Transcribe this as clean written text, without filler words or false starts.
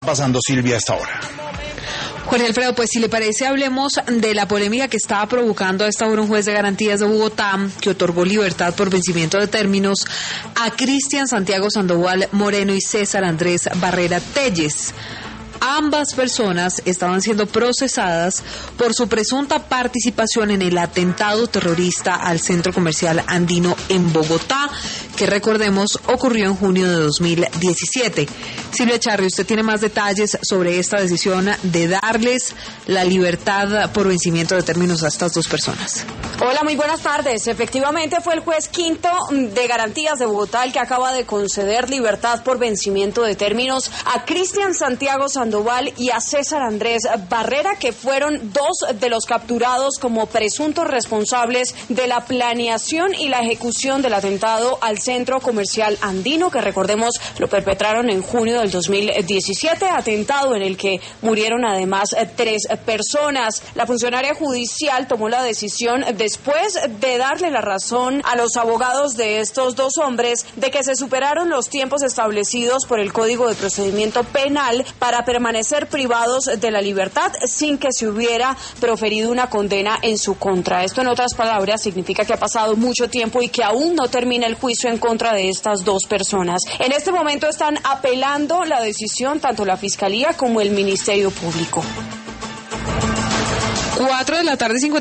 pasando, Silvia, hasta ahora? Jorge Alfredo, pues si le parece, hablemos de la polémica que estaba provocando a esta hora un juez de garantías de Bogotá que otorgó libertad por vencimiento de términos a Cristian Santiago Sandoval Moreno y César Andrés Barrera Telles. Ambas personas estaban siendo procesadas por su presunta participación en el atentado terrorista al centro comercial Andino en Bogotá, que recordemos ocurrió en junio de 2017. Silvia Charri, usted tiene más detalles sobre esta decisión de darles la libertad por vencimiento de términos a estas dos personas. Hola, muy buenas tardes. Efectivamente fue el juez quinto de garantías de Bogotá el que acaba de conceder libertad por vencimiento de términos a Cristian Santiago Sandoval y a César Andrés Barrera, que fueron dos de los capturados como presuntos responsables de la planeación y la ejecución del atentado al centro comercial Andino, que recordemos lo perpetraron en junio del 2017, atentado en el que murieron además 3 personas. La funcionaria judicial tomó la decisión después de darle la razón a los abogados de estos dos hombres de que se superaron los tiempos establecidos por el Código de Procedimiento Penal para permanecer privados de la libertad sin que se hubiera proferido una condena en su contra. Esto, en otras palabras, significa que ha pasado mucho tiempo y que aún no termina el juicio en contra de estas dos personas. En este momento están apelando la decisión tanto la Fiscalía como el Ministerio Público. 4 de la tarde, 50